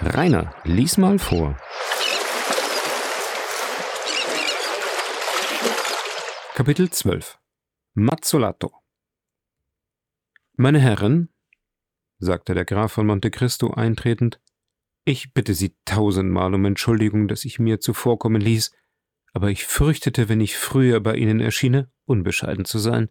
Rainer, lies mal vor. Kapitel 12 Mazzolato. »Meine Herren«, sagte der Graf von Monte Cristo eintretend, »ich bitte Sie 1000-mal um Entschuldigung, dass ich mir zuvorkommen ließ, aber ich fürchtete, wenn ich früher bei Ihnen erschiene, unbescheiden zu sein.«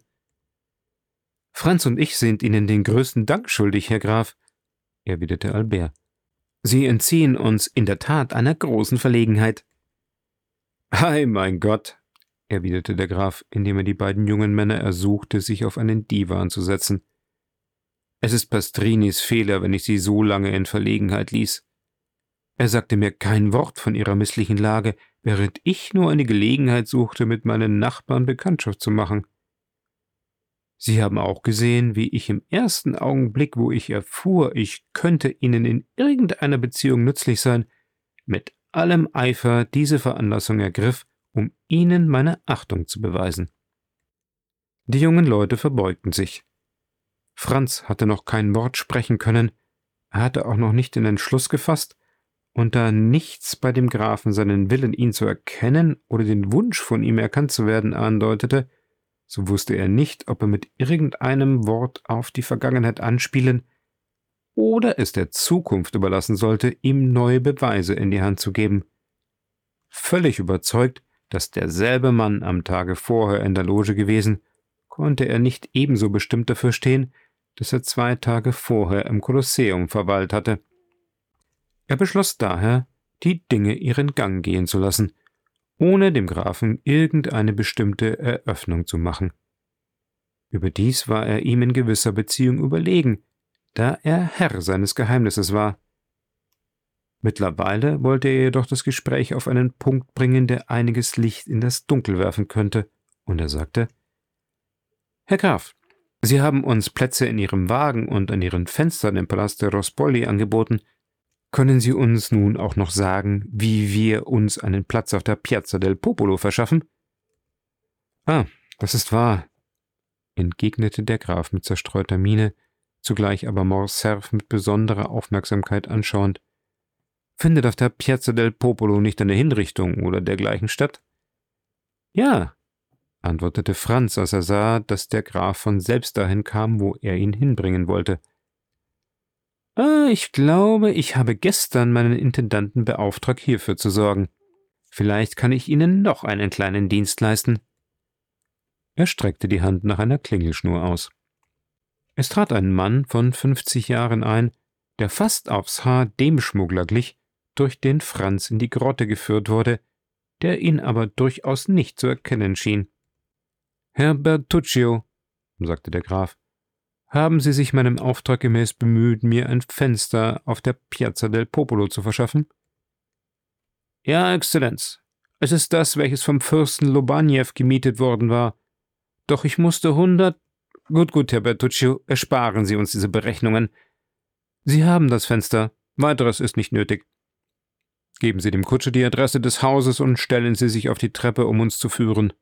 »Franz und ich sind Ihnen den größten Dank schuldig, Herr Graf«, erwiderte Albert. »Sie entziehen uns in der Tat einer großen Verlegenheit.« »Ei, mein Gott«, erwiderte der Graf, indem er die beiden jungen Männer ersuchte, sich auf einen Divan zu setzen. »Es ist Pastrinis Fehler, wenn ich Sie so lange in Verlegenheit ließ. Er sagte mir kein Wort von Ihrer misslichen Lage, während ich nur eine Gelegenheit suchte, mit meinen Nachbarn Bekanntschaft zu machen. Sie haben auch gesehen, wie ich im ersten Augenblick, wo ich erfuhr, ich könnte Ihnen in irgendeiner Beziehung nützlich sein, mit allem Eifer diese Veranlassung ergriff, um Ihnen meine Achtung zu beweisen.« Die jungen Leute verbeugten sich. Franz hatte noch kein Wort sprechen können, er hatte auch noch nicht den Entschluss gefasst, und da nichts bei dem Grafen seinen Willen, ihn zu erkennen oder den Wunsch, von ihm erkannt zu werden, andeutete, so wusste er nicht, ob er mit irgendeinem Wort auf die Vergangenheit anspielen oder es der Zukunft überlassen sollte, ihm neue Beweise in die Hand zu geben. Völlig überzeugt, dass derselbe Mann am Tage vorher in der Loge gewesen, konnte er nicht ebenso bestimmt dafür stehen, dass er 2 Tage vorher im Kolosseum verweilt hatte. Er beschloss daher, die Dinge ihren Gang gehen zu lassen, ohne dem Grafen irgendeine bestimmte Eröffnung zu machen. Überdies war er ihm in gewisser Beziehung überlegen, da er Herr seines Geheimnisses war. Mittlerweile wollte er jedoch das Gespräch auf einen Punkt bringen, der einiges Licht in das Dunkel werfen könnte, und er sagte: »Herr Graf, Sie haben uns Plätze in Ihrem Wagen und an Ihren Fenstern im Palast der Rospoli angeboten. Können Sie uns nun auch noch sagen, wie wir uns einen Platz auf der Piazza del Popolo verschaffen?« »Ah, das ist wahr«, entgegnete der Graf mit zerstreuter Miene, zugleich aber Morcerf mit besonderer Aufmerksamkeit anschauend. »Findet auf der Piazza del Popolo nicht eine Hinrichtung oder dergleichen statt?« »Ja«, antwortete Franz, als er sah, dass der Graf von selbst dahin kam, wo er ihn hinbringen wollte. »Ich glaube, ich habe gestern meinen Intendanten beauftragt, hierfür zu sorgen. Vielleicht kann ich Ihnen noch einen kleinen Dienst leisten.« Er streckte die Hand nach einer Klingelschnur aus. Es trat ein Mann von 50 Jahren ein, der fast aufs Haar dem Schmuggler glich, durch den Franz in die Grotte geführt wurde, der ihn aber durchaus nicht zu erkennen schien. »Herr Bertuccio«, sagte der Graf, »haben Sie sich meinem Auftrag gemäß bemüht, mir ein Fenster auf der Piazza del Popolo zu verschaffen?« »Ja, Exzellenz. Es ist das, welches vom Fürsten Lobanjew gemietet worden war. Doch ich musste 100... Gut, Herr Bertuccio, ersparen Sie uns diese Berechnungen. Sie haben das Fenster. Weiteres ist nicht nötig. Geben Sie dem Kutscher die Adresse des Hauses und stellen Sie sich auf die Treppe, um uns zu führen.«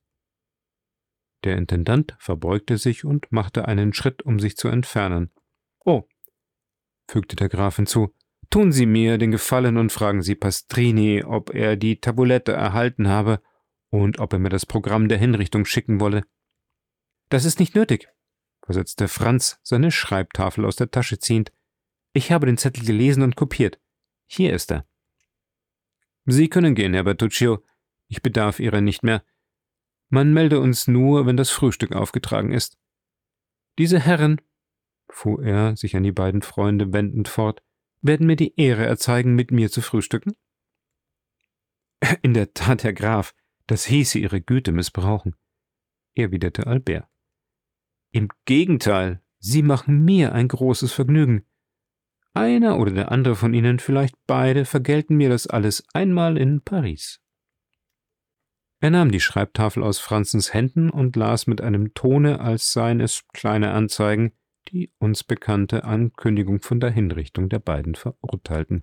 Der Intendant verbeugte sich und machte einen Schritt, um sich zu entfernen. »Oh«, fügte der Graf hinzu, »tun Sie mir den Gefallen und fragen Sie Pastrini, ob er die Tabulette erhalten habe und ob er mir das Programm der Hinrichtung schicken wolle.« »Das ist nicht nötig«, versetzte Franz, seine Schreibtafel aus der Tasche ziehend. »Ich habe den Zettel gelesen und kopiert. Hier ist er.« »Sie können gehen, Herr Bertuccio. Ich bedarf Ihrer nicht mehr. Man melde uns nur, wenn das Frühstück aufgetragen ist. Diese Herren«, fuhr er, sich an die beiden Freunde wendend fort, »werden mir die Ehre erzeigen, mit mir zu frühstücken?« »In der Tat, Herr Graf, das hieße Ihre Güte missbrauchen«, erwiderte Albert. »Im Gegenteil, Sie machen mir ein großes Vergnügen. Einer oder der andere von Ihnen, vielleicht beide, vergelten mir das alles einmal in Paris.« Er nahm die Schreibtafel aus Franzens Händen und las mit einem Tone, als seien es kleine Anzeigen, die uns bekannte Ankündigung von der Hinrichtung der beiden Verurteilten.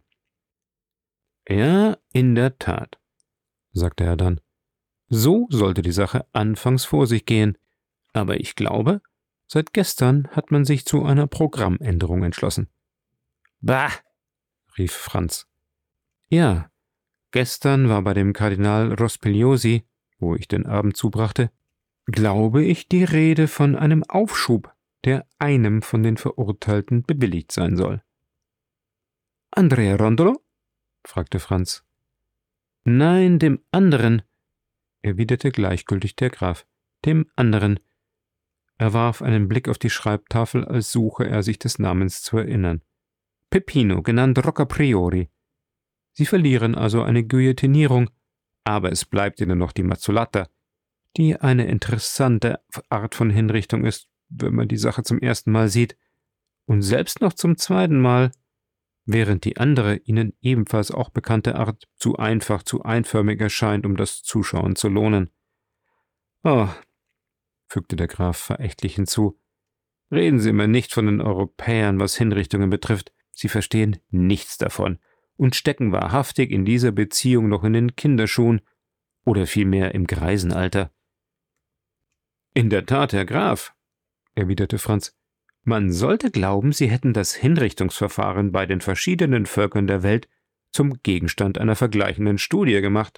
»Ja, in der Tat«, sagte er dann, »so sollte die Sache anfangs vor sich gehen, aber ich glaube, seit gestern hat man sich zu einer Programmänderung entschlossen.« »Bah«, rief Franz. »Ja, gestern war bei dem Kardinal Rospigliosi, wo ich den Abend zubrachte, glaube ich, die Rede von einem Aufschub, der einem von den Verurteilten bewilligt sein soll.« »Andrea Rondolo?« fragte Franz. »Nein, dem anderen«, erwiderte gleichgültig der Graf. »Dem anderen.« Er warf einen Blick auf die Schreibtafel, als suche er sich des Namens zu erinnern. »Peppino, genannt Roccapriori. Sie verlieren also eine Guillotinierung, aber es bleibt Ihnen noch die Mazzolata, die eine interessante Art von Hinrichtung ist, wenn man die Sache zum ersten Mal sieht, und selbst noch zum zweiten Mal, während die andere Ihnen ebenfalls auch bekannte Art zu einfach, zu einförmig erscheint, um das Zuschauen zu lohnen. »Oh«, fügte der Graf verächtlich hinzu, »reden Sie mir nicht von den Europäern, was Hinrichtungen betrifft. Sie verstehen nichts davon und stecken wahrhaftig in dieser Beziehung noch in den Kinderschuhen oder vielmehr im Greisenalter.« »In der Tat, Herr Graf«, erwiderte Franz, »man sollte glauben, Sie hätten das Hinrichtungsverfahren bei den verschiedenen Völkern der Welt zum Gegenstand einer vergleichenden Studie gemacht.«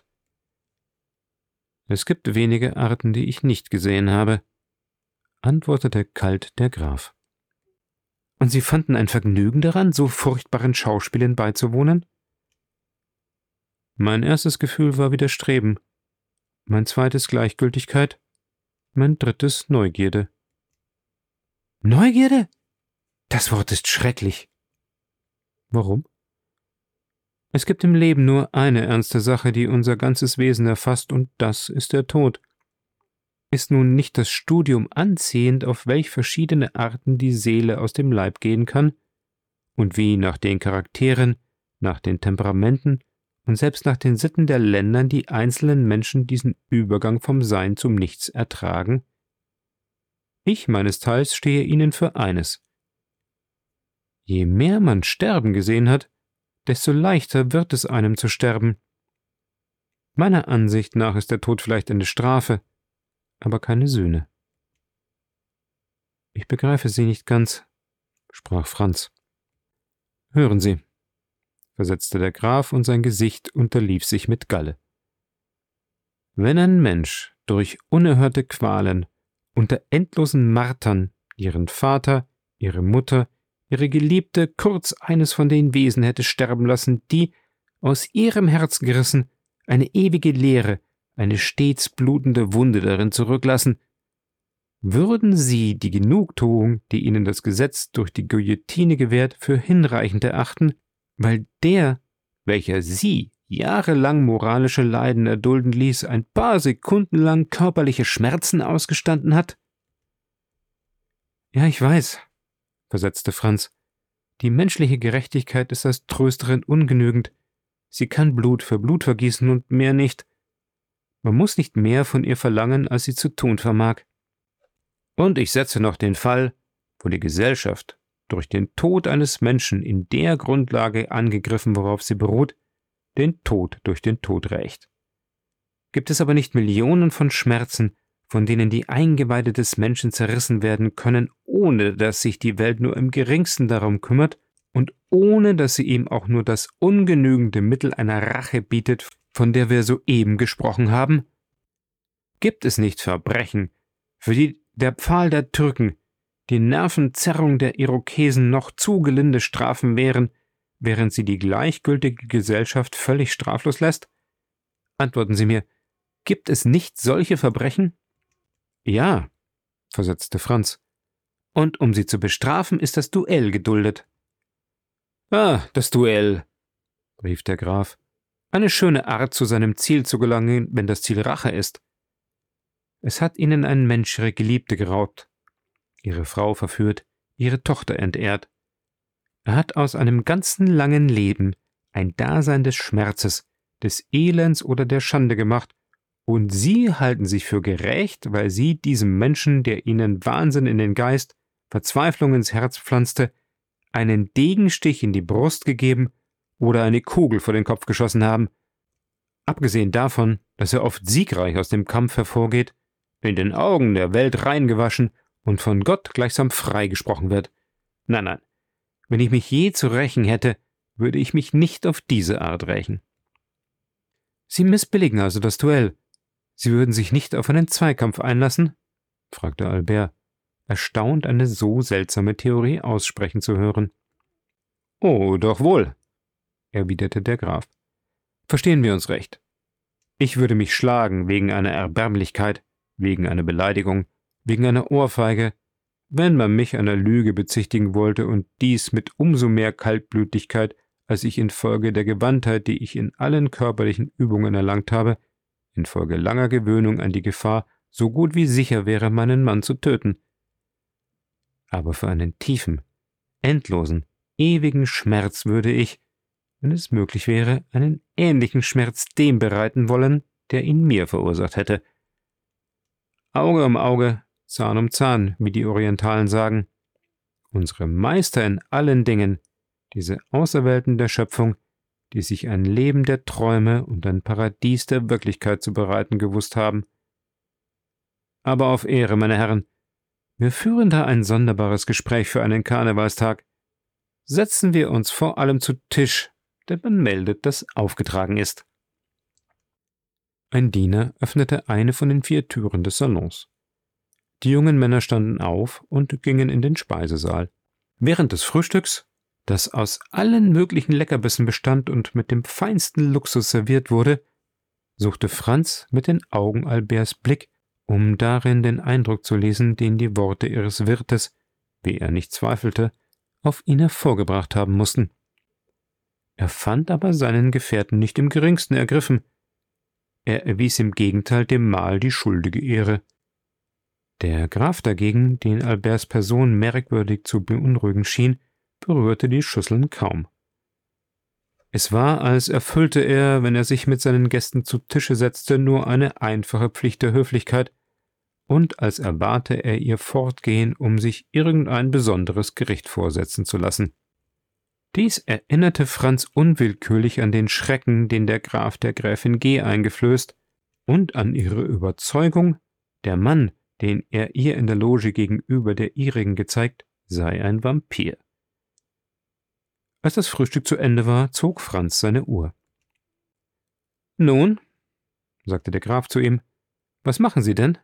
»Es gibt wenige Arten, die ich nicht gesehen habe«, antwortete kalt der Graf. »Und Sie fanden ein Vergnügen daran, so furchtbaren Schauspielen beizuwohnen?« »Mein erstes Gefühl war Widerstreben, mein zweites Gleichgültigkeit, mein drittes Neugierde.« »Neugierde? Das Wort ist schrecklich.« »Warum?« »Es gibt im Leben nur eine ernste Sache, die unser ganzes Wesen erfasst, und das ist der Tod. Ist nun nicht das Studium anziehend, auf welch verschiedene Arten die Seele aus dem Leib gehen kann und wie nach den Charakteren, nach den Temperamenten und selbst nach den Sitten der Länder die einzelnen Menschen diesen Übergang vom Sein zum Nichts ertragen? Ich meinesteils stehe Ihnen für eines: Je mehr man sterben gesehen hat, desto leichter wird es einem zu sterben. Meiner Ansicht nach ist der Tod vielleicht eine Strafe, aber keine Sühne.« »Ich begreife Sie nicht ganz«, sprach Franz. »Hören Sie«, versetzte der Graf, und sein Gesicht unterlief sich mit Galle. »Wenn ein Mensch durch unerhörte Qualen, unter endlosen Martern, ihren Vater, ihre Mutter, ihre Geliebte, kurz eines von den Wesen hätte sterben lassen, die, aus ihrem Herzen gerissen, eine ewige Leere, eine stets blutende Wunde darin zurücklassen, würden Sie die Genugtuung, die Ihnen das Gesetz durch die Guillotine gewährt, für hinreichend erachten, weil der, welcher Sie jahrelang moralische Leiden erdulden ließ, ein paar Sekunden lang körperliche Schmerzen ausgestanden hat?« »Ja, ich weiß«, versetzte Franz, »die menschliche Gerechtigkeit ist als Trösterin ungenügend. Sie kann Blut für Blut vergießen und mehr nicht. Man muss nicht mehr von ihr verlangen, als sie zu tun vermag. Und ich setze noch den Fall, wo die Gesellschaft durch den Tod eines Menschen in der Grundlage angegriffen, worauf sie beruht, den Tod durch den Tod rächt. Gibt es aber nicht Millionen von Schmerzen, von denen die Eingeweide des Menschen zerrissen werden können, ohne dass sich die Welt nur im geringsten darum kümmert und ohne dass sie ihm auch nur das ungenügende Mittel einer Rache bietet, von der wir soeben gesprochen haben? Gibt es nicht Verbrechen, für die der Pfahl der Türken, die Nervenzerrung der Irokesen noch zu gelinde Strafen wären, während sie die gleichgültige Gesellschaft völlig straflos lässt? Antworten Sie mir, gibt es nicht solche Verbrechen?« »Ja«, versetzte Franz, »und um sie zu bestrafen, ist das Duell geduldet.« »Ah, das Duell«, rief der Graf, »eine schöne Art, zu seinem Ziel zu gelangen, wenn das Ziel Rache ist. Es hat Ihnen ein Mensch Ihre Geliebte geraubt, Ihre Frau verführt, Ihre Tochter entehrt. Er hat aus einem ganzen langen Leben ein Dasein des Schmerzes, des Elends oder der Schande gemacht, und Sie halten sich für gerecht, weil Sie diesem Menschen, der Ihnen Wahnsinn in den Geist, Verzweiflung ins Herz pflanzte, einen Degenstich in die Brust gegeben oder eine Kugel vor den Kopf geschossen haben. Abgesehen davon, dass er oft siegreich aus dem Kampf hervorgeht, in den Augen der Welt reingewaschen und von Gott gleichsam freigesprochen wird. Nein, wenn ich mich je zu rächen hätte, würde ich mich nicht auf diese Art rächen. »Sie missbilligen also das Duell. Sie würden sich nicht auf einen Zweikampf einlassen?« fragte Albert, erstaunt, eine so seltsame Theorie aussprechen zu hören. »Oh, doch wohl«, erwiderte der Graf. »Verstehen wir uns recht. Ich würde mich schlagen wegen einer Erbärmlichkeit, wegen einer Beleidigung, wegen einer Ohrfeige, wenn man mich einer Lüge bezichtigen wollte, und dies mit umso mehr Kaltblütigkeit, als ich infolge der Gewandtheit, die ich in allen körperlichen Übungen erlangt habe, infolge langer Gewöhnung an die Gefahr, so gut wie sicher wäre, meinen Mann zu töten. Aber für einen tiefen, endlosen, ewigen Schmerz würde ich, wenn es möglich wäre, einen ähnlichen Schmerz dem bereiten wollen, der ihn mir verursacht hätte. Auge um Auge, Zahn um Zahn, wie die Orientalen sagen. Unsere Meister in allen Dingen, diese Auserwählten der Schöpfung, die sich ein Leben der Träume und ein Paradies der Wirklichkeit zu bereiten gewusst haben. Aber auf Ehre, meine Herren, wir führen da ein sonderbares Gespräch für einen Karnevalstag. Setzen wir uns vor allem zu Tisch, denn man meldet, dass aufgetragen ist.« Ein Diener öffnete eine von den 4 Türen des Salons. Die jungen Männer standen auf und gingen in den Speisesaal. Während des Frühstücks, das aus allen möglichen Leckerbissen bestand und mit dem feinsten Luxus serviert wurde, suchte Franz mit den Augen Alberts Blick, um darin den Eindruck zu lesen, den die Worte ihres Wirtes, wie er nicht zweifelte, auf ihn hervorgebracht haben mussten. Er fand aber seinen Gefährten nicht im geringsten ergriffen. Er erwies im Gegenteil dem Mahl die schuldige Ehre. Der Graf dagegen, den Alberts Person merkwürdig zu beunruhigen schien, berührte die Schüsseln kaum. Es war, als erfüllte er, wenn er sich mit seinen Gästen zu Tische setzte, nur eine einfache Pflicht der Höflichkeit, und als erwarte er ihr Fortgehen, um sich irgendein besonderes Gericht vorsetzen zu lassen. Dies erinnerte Franz unwillkürlich an den Schrecken, den der Graf der Gräfin G. eingeflößt, und an ihre Überzeugung, der Mann, den er ihr in der Loge gegenüber der ihrigen gezeigt, sei ein Vampir. Als das Frühstück zu Ende war, zog Franz seine Uhr. »Nun«, sagte der Graf zu ihm, »was machen Sie denn?«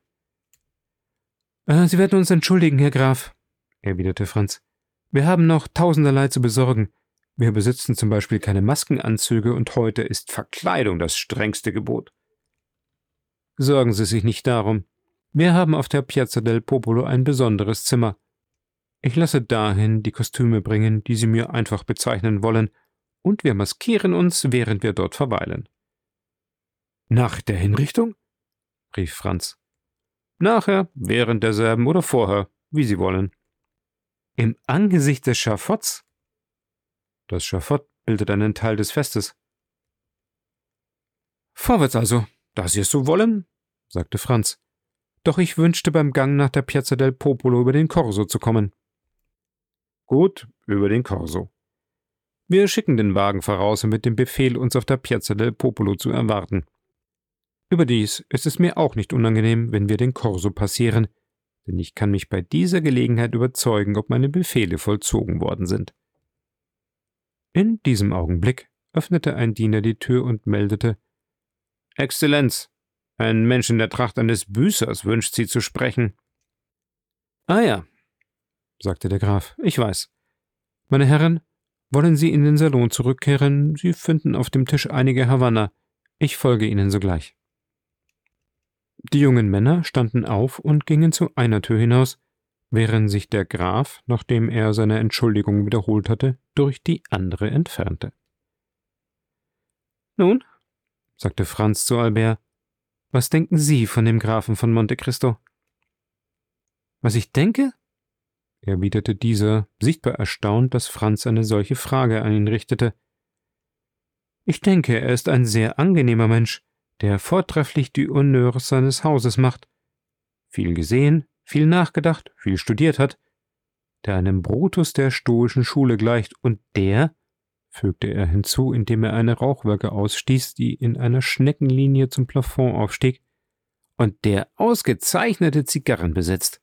»Sie werden uns entschuldigen, Herr Graf«, erwiderte Franz. »Wir haben noch tausenderlei zu besorgen. Wir besitzen zum Beispiel keine Maskenanzüge, und heute ist Verkleidung das strengste Gebot.« »Sorgen Sie sich nicht darum. Wir haben auf der Piazza del Popolo ein besonderes Zimmer. Ich lasse dahin die Kostüme bringen, die Sie mir einfach bezeichnen wollen, und wir maskieren uns, während wir dort verweilen.« »Nach der Hinrichtung?« rief Franz. »Nachher, während derselben oder vorher, wie Sie wollen.« »Im Angesicht des Schafotts?« »Das Schafott bildet einen Teil des Festes.« »Vorwärts also, da Sie es so wollen«, sagte Franz. »Doch ich wünschte beim Gang nach der Piazza del Popolo über den Korso zu kommen.« »Gut, über den Korso. Wir schicken den Wagen voraus mit dem Befehl, uns auf der Piazza del Popolo zu erwarten. Überdies ist es mir auch nicht unangenehm, wenn wir den Korso passieren, denn ich kann mich bei dieser Gelegenheit überzeugen, ob meine Befehle vollzogen worden sind.« In diesem Augenblick öffnete ein Diener die Tür und meldete: »Exzellenz, ein Mensch in der Tracht eines Büßers wünscht Sie zu sprechen.« »Ah ja«, sagte der Graf, »ich weiß. Meine Herren, wollen Sie in den Salon zurückkehren? Sie finden auf dem Tisch einige Havanna. Ich folge Ihnen sogleich.« Die jungen Männer standen auf und gingen zu einer Tür hinaus, während sich der Graf, nachdem er seine Entschuldigung wiederholt hatte, durch die andere entfernte. »Nun«, sagte Franz zu Albert, »was denken Sie von dem Grafen von Monte Cristo?« »Was ich denke?«, erwiderte dieser, sichtbar erstaunt, dass Franz eine solche Frage an ihn richtete. »Ich denke, er ist ein sehr angenehmer Mensch, der vortrefflich die Honneurs seines Hauses macht, viel gesehen, viel nachgedacht, viel studiert hat, der einem Brutus der stoischen Schule gleicht und der«, fügte er hinzu, indem er eine Rauchwolke ausstieß, die in einer Schneckenlinie zum Plafond aufstieg, »und der ausgezeichnete Zigarren besitzt.«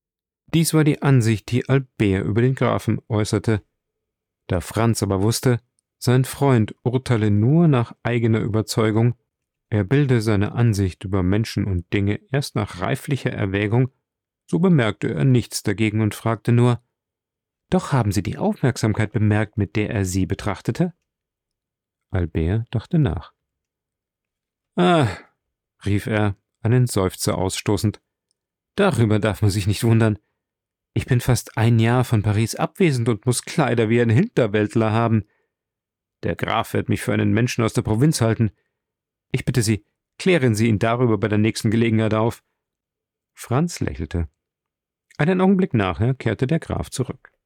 Dies war die Ansicht, die Albert über den Grafen äußerte. Da Franz aber wusste, Sein Freund urteile nur nach eigener Überzeugung, er bilde seine Ansicht über Menschen und Dinge erst nach reiflicher Erwägung, so bemerkte er nichts dagegen und fragte nur: »Doch haben Sie die Aufmerksamkeit bemerkt, mit der er Sie betrachtete?« Albert dachte nach. »Ah«, rief er, einen Seufzer ausstoßend, »darüber darf man sich nicht wundern. Ich bin fast ein Jahr von Paris abwesend und muss Kleider wie ein Hinterwäldler haben. Der Graf wird mich für einen Menschen aus der Provinz halten. Ich bitte Sie, klären Sie ihn darüber bei der nächsten Gelegenheit auf.« Franz lächelte. Einen Augenblick nachher kehrte der Graf zurück.